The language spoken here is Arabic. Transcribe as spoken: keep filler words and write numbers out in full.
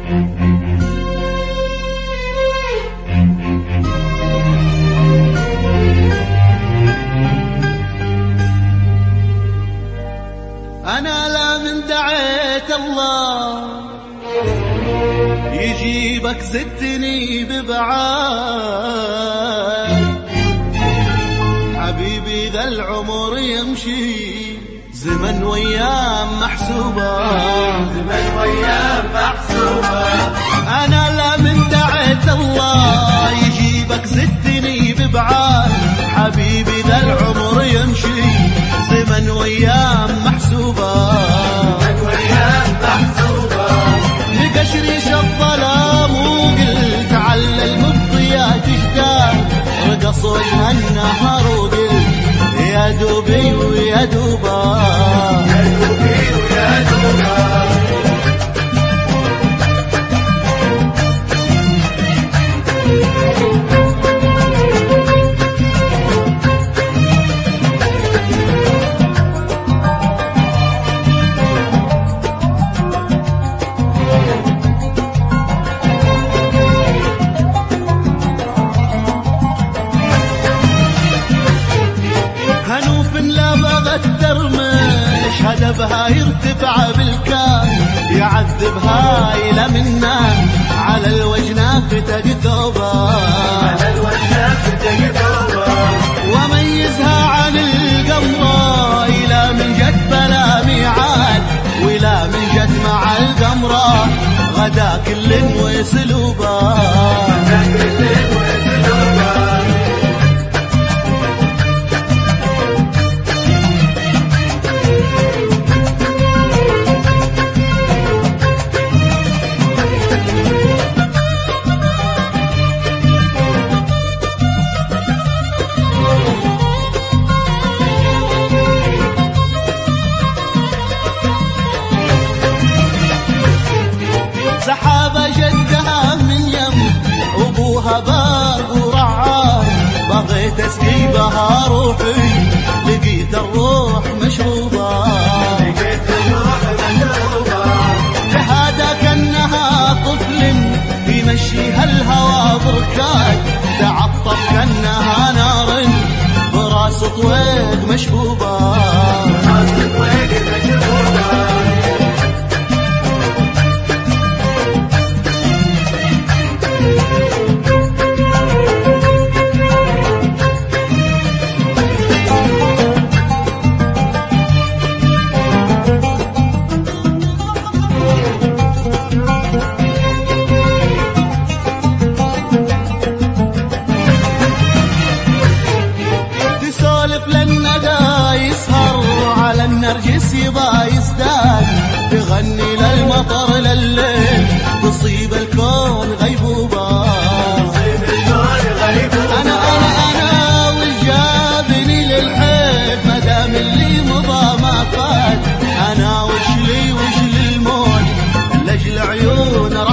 أنا لا من دعيت الله يجيبك زدتني ببعاد، حبيبي ذا العمر يمشي زمن ويام محسوبة، زمن ويام محسوبة. أنا لا من دعيت الله يجيبك زدتني ببعاد، حبيبي ذا العمر يمشي زمن ويام محسوبة، زمن ويام محسوبة. لقشري الظلام وقلت على المبطيات جداد، رقص وجه النهار وقلت يا دوبي ويا دوبا، يا دوبي ويا دوبا. هدفها يرتفع بالكان، يعذبها إلى منا على الوجناف تقثوبا، على الوجناف تقثوبا. وميزها عن القمرة إلى من جت بلا ميعاد، وإلى من جت مع القمرة غدا كل وسلوبا، غدا كل وسلوبا. سحابة جدها من يم أبوها بار ورعاه، بغيت اسقي بها روحي لقيت الروح مشروبة، لقيت الروح مشروبة. شهادة كأنها طفل يمشيها الهوى بركات، تعطف كأنها نار براس طويق مشبوبة، براس طويق مشبوبة. النرجس يبا يزداد، تغني للمطر لليل تصيب الكون غيبوبة، تصيب الكون غيبوبة. أنا أنا أنا والجابني للحيف مدام اللي مضى ما فات، أنا وش لي وش للموت لأجل عيون